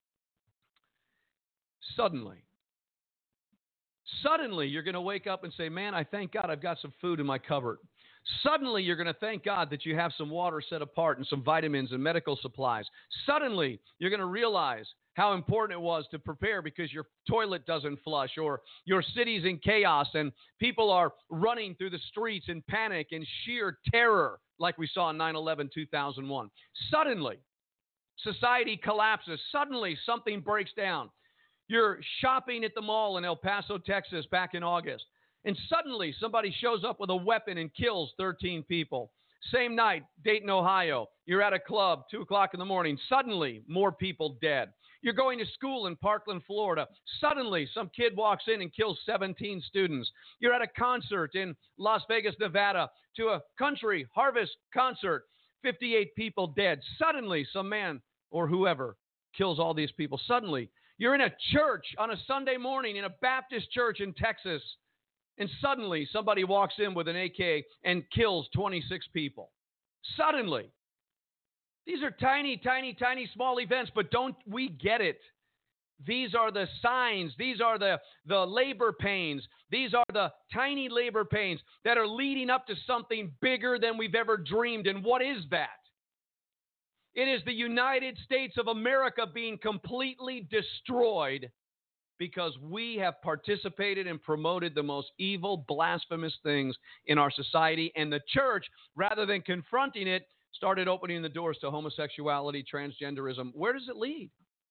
Suddenly. Suddenly, you're going to wake up and say, man, I thank God I've got some food in my cupboard. Suddenly, you're going to thank God that you have some water set apart and some vitamins and medical supplies. Suddenly, you're going to realize how important it was to prepare because your toilet doesn't flush or your city's in chaos and people are running through the streets in panic and sheer terror like we saw in nine eleven, two thousand one. Suddenly, society collapses. Suddenly, something breaks down. You're shopping at the mall in El Paso, Texas back in August. And suddenly somebody shows up with a weapon and kills thirteen people. Same night, Dayton, Ohio. You're at a club, two o'clock in the morning. Suddenly, more people dead. You're going to school in Parkland, Florida. Suddenly, some kid walks in and kills seventeen students. You're at a concert in Las Vegas, Nevada, to a country harvest concert. fifty-eight people dead. Suddenly, some man or whoever kills all these people. Suddenly, you're in a church on a Sunday morning in a Baptist church in Texas. And suddenly somebody walks in with an A K and kills twenty-six people. Suddenly. These are tiny, tiny, tiny small events, but don't we get it? These are the signs. These are the, the labor pains. These are the tiny labor pains that are leading up to something bigger than we've ever dreamed. And what is that? It is the United States of America being completely destroyed because we have participated and promoted the most evil, blasphemous things in our society. And the church, rather than confronting it, started opening the doors to homosexuality, transgenderism. Where does it lead?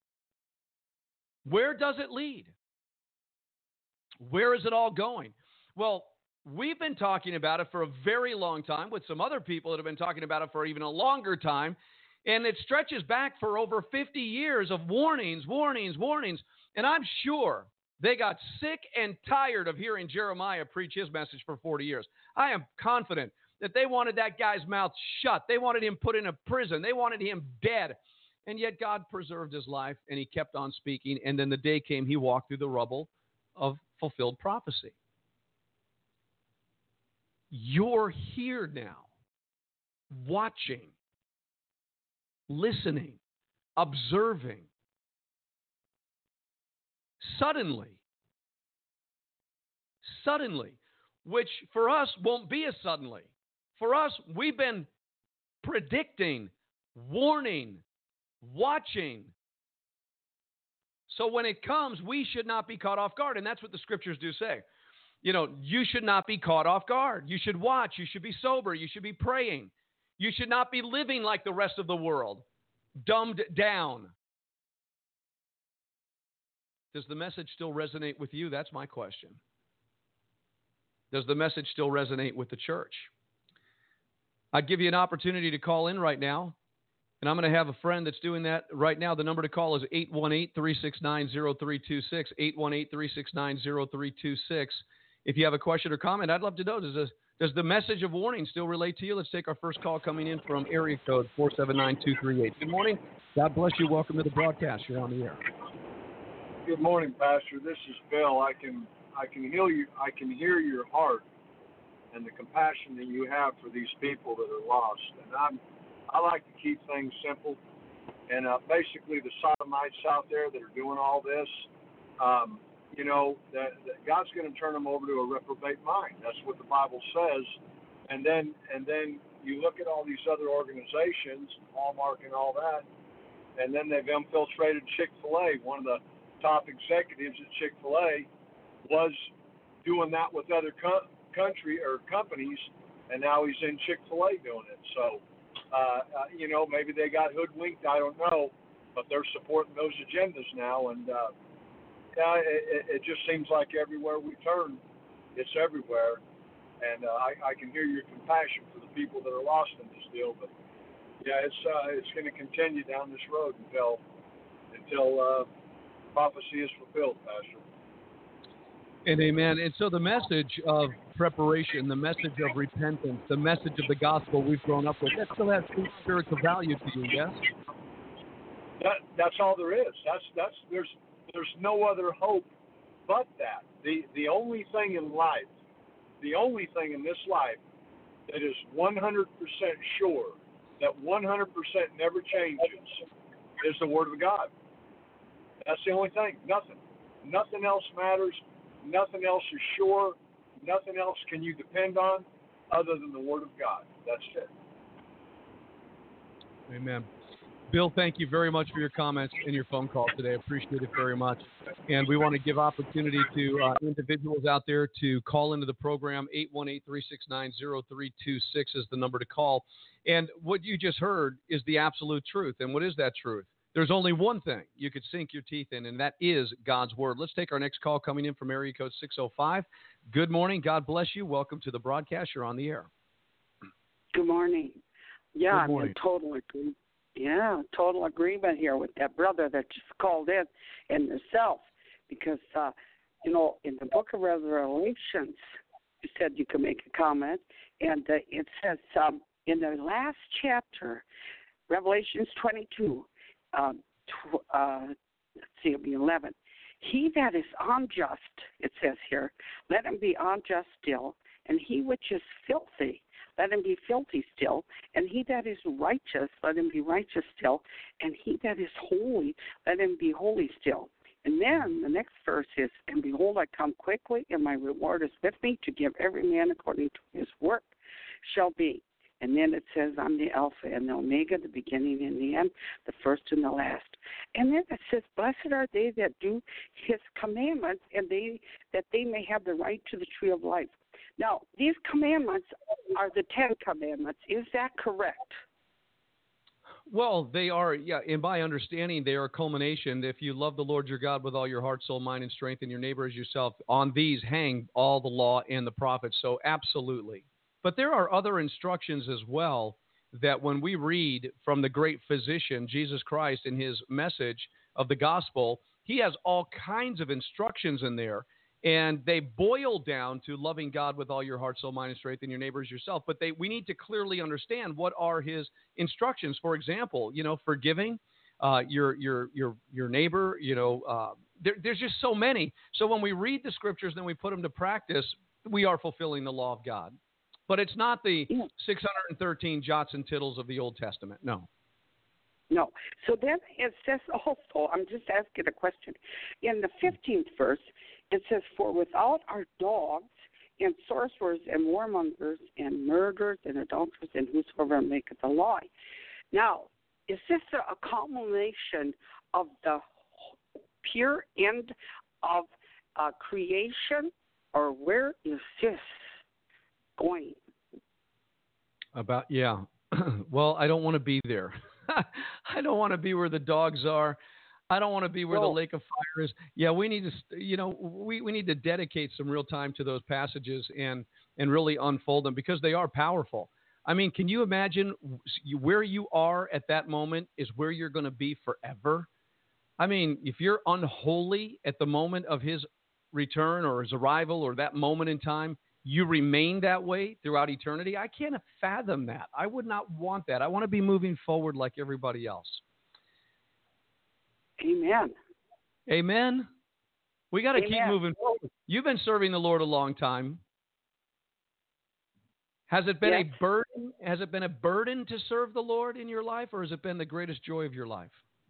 Where does it lead? Where is it all going? Well, we've been talking about it for a very long time with some other people that have been talking about it for even a longer time. And it stretches back for over fifty years of warnings, warnings, warnings. And I'm sure they got sick and tired of hearing Jeremiah preach his message for forty years. I am confident that they wanted that guy's mouth shut. They wanted him put in a prison. They wanted him dead. And yet God preserved his life, and he kept on speaking. And then the day came, he walked through the rubble of fulfilled prophecy. You're here now, watching, listening, observing. Suddenly, suddenly, which for us won't be a suddenly. For us, we've been predicting, warning, watching. So when it comes, we should not be caught off guard. And that's what the scriptures do say. You know, you should not be caught off guard. You should watch. You should be sober. You should be praying. You should not be living like the rest of the world, dumbed down. Does the message still resonate with you? That's my question. Does the message still resonate with the church? I'd give you an opportunity to call in right now, and I'm going to have a friend that's doing that right now. The number to call is eight one eight, three six nine, zero three two six, eight one eight, three six nine, zero three two six. If you have a question or comment, I'd love to know, does, this, does the message of warning still relate to you? Let's take our first call coming in from area code four seven nine two three eight. Good morning. God bless you. Welcome to the broadcast. You're on the air. Good morning, Pastor. This is Bill. I can I can hear you. I can hear your heart and the compassion that you have for these people that are lost. And I'm I like to keep things simple. And uh, basically, the sodomites out there that are doing all this, um, you know, that, that God's going to turn them over to a reprobate mind. That's what the Bible says. And then and then you look at all these other organizations, Hallmark and all that, and then they've infiltrated Chick-fil-A. One of the top executives at Chick-fil-A was doing that with other co- country or companies, and now he's in Chick-fil-A doing it. So, uh, uh, you know, maybe they got hoodwinked. I don't know, but they're supporting those agendas now, and uh, yeah, it, it just seems like everywhere we turn, it's everywhere. And uh, I, I can hear your compassion for the people that are lost in this deal, but yeah, it's uh, it's going to continue down this road until until. Uh, prophecy is fulfilled, Pastor. And amen. And so the message of preparation, the message of repentance, the message of the gospel we've grown up with, that still has spiritual value to you, yes? That that's all there is. That's that's there's there's no other hope but that. The the only thing in life, the only thing in this life that is one hundred percent sure, that one hundred percent never changes, is the Word of God. That's the only thing. Nothing. Nothing else matters. Nothing else is sure. Nothing else can you depend on other than the Word of God. That's it. Amen. Bill, thank you very much for your comments and your phone call today. I appreciate it very much. And we want to give opportunity to uh, individuals out there to call into the program. eight one eight, three six nine, zero three two six is the number to call. And what you just heard is the absolute truth. And what is that truth? There's only one thing you could sink your teeth in, and that is God's Word. Let's take our next call coming in from area code six oh five. Good morning. God bless you. Welcome to the broadcast. You're on the air. Good morning. Yeah, Good morning. I'm in total agreement. Yeah, total agreement here with that brother that just called in and yourself, because, uh, you know, in the book of Revelations, you said you could make a comment, and uh, it says um, in the last chapter, Revelations twenty-two, Um, tw- uh, let's see, it'll be eleven. He that is unjust, it says here, let him be unjust still, and he which is filthy, let him be filthy still, and he that is righteous, let him be righteous still, and he that is holy, let him be holy still. And then the next verse is, and behold, I come quickly, and my reward is with me to give every man according to his work shall be. And then it says, I'm the Alpha and the Omega, the beginning and the end, the first and the last. And then it says, blessed are they that do his commandments, and they that they may have the right to the tree of life. Now, these commandments are the Ten Commandments. Is that correct? Well, they are, yeah, in my understanding, they are a culmination. If you love the Lord your God with all your heart, soul, mind, and strength, and your neighbor as yourself, on these hang all the law and the prophets. So absolutely. But there are other instructions as well that when we read from the great physician, Jesus Christ, in his message of the gospel, he has all kinds of instructions in there, and they boil down to loving God with all your heart, soul, mind, and strength, and your neighbor as yourself. But they, we need to clearly understand what are his instructions. For example, you know, forgiving uh, your your your your neighbor. You know, uh, there, there's just so many. So when we read the scriptures and we put them to practice, we are fulfilling the law of God. But it's not the six hundred thirteen jots and tittles of the Old Testament. No. No. So then it says also, I'm just asking a question. In the fifteenth verse, it says, for without our dogs and sorcerers and warmongers and murderers and adulterers and whosoever maketh a lie. Now, is this a culmination of the pure end of uh, creation? or where is this going? About, yeah. Well, I don't want to be there. I don't want to be where the dogs are. I don't want to be where no. the lake of fire is. Yeah, we need to, you know, we, we need to dedicate some real time to those passages and, and really unfold them because they are powerful. I mean, can you imagine where you are at that moment is where you're going to be forever? I mean, if you're unholy at the moment of his return or his arrival or that moment in time, you remain that way throughout eternity. I can't fathom that. I would not want that. I want to be moving forward like everybody else. Amen. Amen. We got to keep moving forward. You've been serving the Lord a long time. Has it been yes. a burden? Has it been a burden to serve the Lord in your life, or has it been the greatest joy of your life?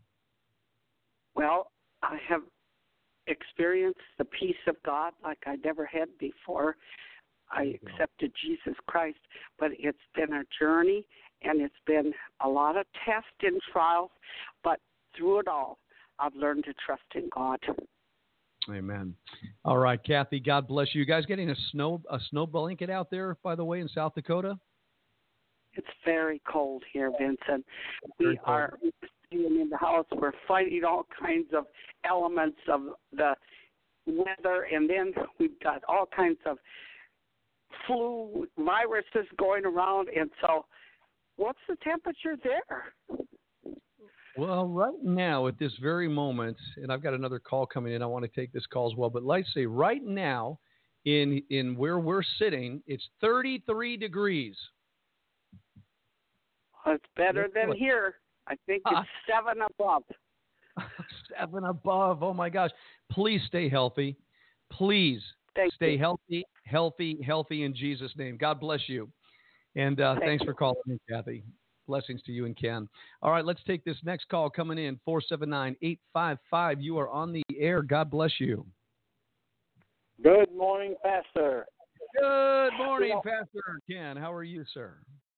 Well, I have experienced the peace of God like I never had before. I accepted Jesus Christ, but it's been a journey, and it's been a lot of tests and trials, but through it all, I've learned to trust in God. Amen. All right, Kathy, God bless you. You guys getting a snow a snow blanket out there, by the way, in South Dakota? It's very cold here, Vincent. We are staying in the house. We're fighting all kinds of elements of the weather, and then we've got all kinds of flu viruses going around. And so what's the temperature there? Well, right now, at this very moment, and I've got another call coming in. I want to take this call as well. But let's say right now, in in where we're sitting, it's thirty-three degrees. It's better than here. I think it's seven above. Seven above. Oh, my gosh. Please stay healthy. Please Thank stay you. healthy, healthy, healthy in Jesus' name. God bless you. And uh, Thank thanks you. for calling in, Kathy. Blessings to you and Ken. All right, let's take this next call coming in, four seven nine, eight five five. You are on the air. God bless you. Good morning, Pastor. Good morning, You know, Pastor Ken. How are you, sir?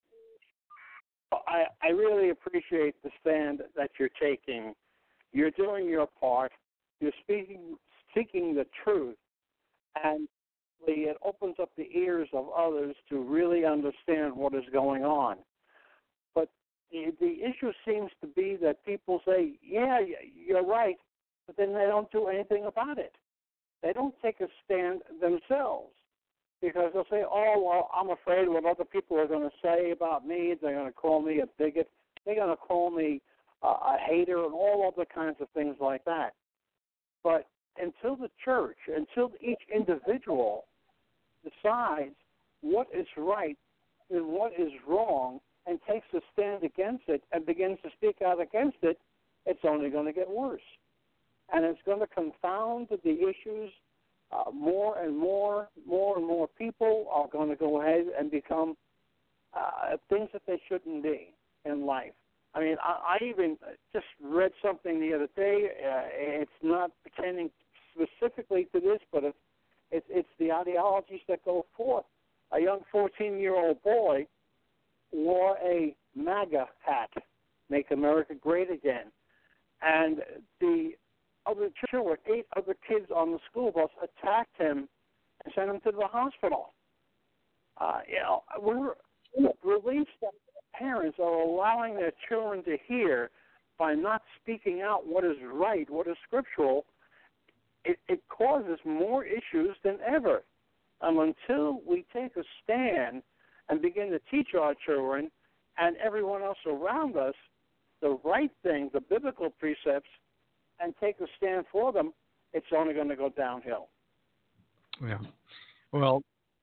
I, I really appreciate the stand that you're taking. You're doing your part. You're speaking, speaking the truth, and it opens up the ears of others to really understand what is going on. But the, the issue seems to be that people say, yeah, you're right, but then they don't do anything about it. They don't take a stand themselves because they'll say, oh, well, I'm afraid what other people are going to say about me. They're going to call me a bigot. They're going to call me uh, a hater and all other kinds of things like that. But until the church, until each individual decides what is right and what is wrong and takes a stand against it and begins to speak out against it, it's only going to get worse. And it's going to confound the issues. Uh, more and more, more and more people are going to go ahead and become uh, things that they shouldn't be in life. I mean, I, I even just read something the other day. Uh, it's not pertaining specifically to this, but it's, it's, it's the ideologies that go forth. A young fourteen-year-old boy wore a MAGA hat, Make America Great Again, and the other children, eight other kids on the school bus, attacked him and sent him to the hospital. Uh, you know, we're, the beliefs that parents are allowing their children to hear by not speaking out what is right, what is scriptural, it, it causes more issues than ever. And until we take a stand and begin to teach our children and everyone else around us the right thing, the biblical precepts, and take a stand for them, it's only going to go downhill. Yeah. Well,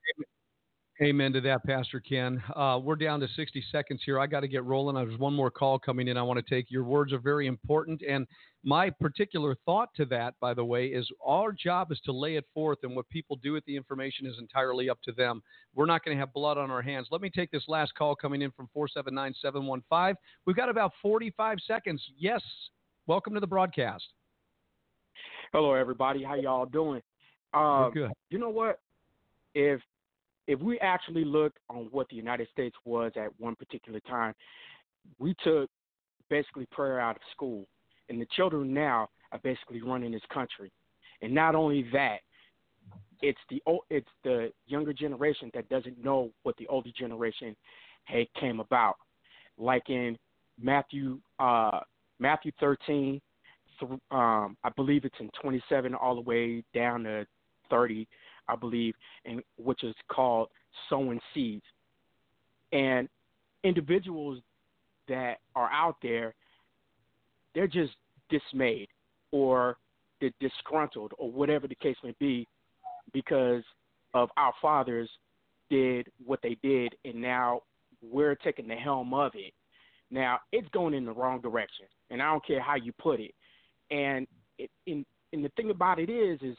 amen to that, Pastor Ken. Uh, we're down to sixty seconds here. I got to get rolling. There's one more call coming in I want to take. Your words are very important. And my particular thought to that, by the way, is our job is to lay it forth, and what people do with the information is entirely up to them. We're not going to have blood on our hands. Let me take this last call coming in from four seven nine, seven one five. We've got about forty-five seconds. Yes. Welcome to the broadcast. Hello, everybody. How y'all doing? Uh, We're good. You know what? If if we actually look on what the United States was at one particular time, we took basically prayer out of school, and the children now are basically running this country. And not only that, it's the o- it's the younger generation that doesn't know what the older generation had came about. Like in Matthew uh, Matthew thirteen, th- um, I believe it's in twenty-seven all the way down to thirty, I believe, and which is called sowing seeds. And individuals that are out there, they're just dismayed or they're disgruntled or whatever the case may be because of our fathers did what they did, and now we're taking the helm of it. Now, it's going in the wrong direction, and I don't care how you put it. And it, in, and the thing about it is, is,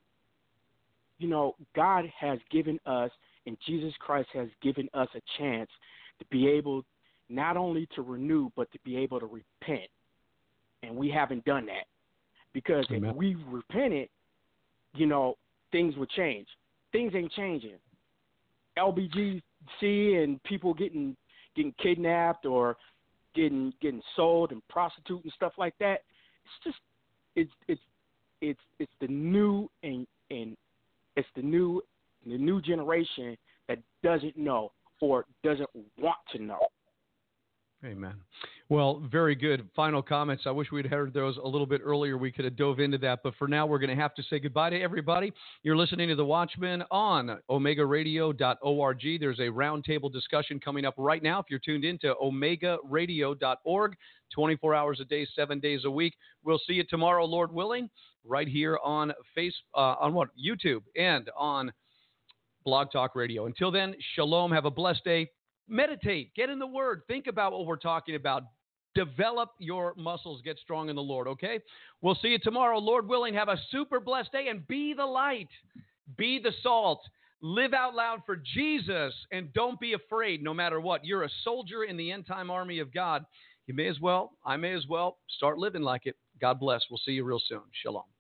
you know, God has given us, and Jesus Christ has given us a chance to be able not only to renew, but to be able to repent. And we haven't done that. Because Amen. If we repented, you know, things would change. Things ain't changing. L B G C and people getting getting kidnapped or getting getting sold and prostitute and stuff like that. It's just it's it's it's it's the new and and it's the new the new generation that doesn't know or doesn't want to know. Amen. Well, very good. Final comments. I wish we'd heard those a little bit earlier. We could have dove into that. But for now, we're going to have to say goodbye to everybody. You're listening to The Watchman on omega radio dot org. There's a roundtable discussion coming up right now. If you're tuned in to omega radio dot org, twenty-four hours a day, seven days a week. We'll see you tomorrow, Lord willing, right here on face uh, on what YouTube and on Blog Talk Radio. Until then, shalom. Have a blessed day. Meditate, get in the Word, think about what we're talking about, develop your muscles, get strong in the Lord, okay? We'll see you tomorrow, Lord willing. Have a super blessed day and be the light, be the salt, live out loud for Jesus, and don't be afraid no matter what. You're a soldier in the end-time army of God. You may as well, I may as well, start living like it. God bless. We'll see you real soon. Shalom.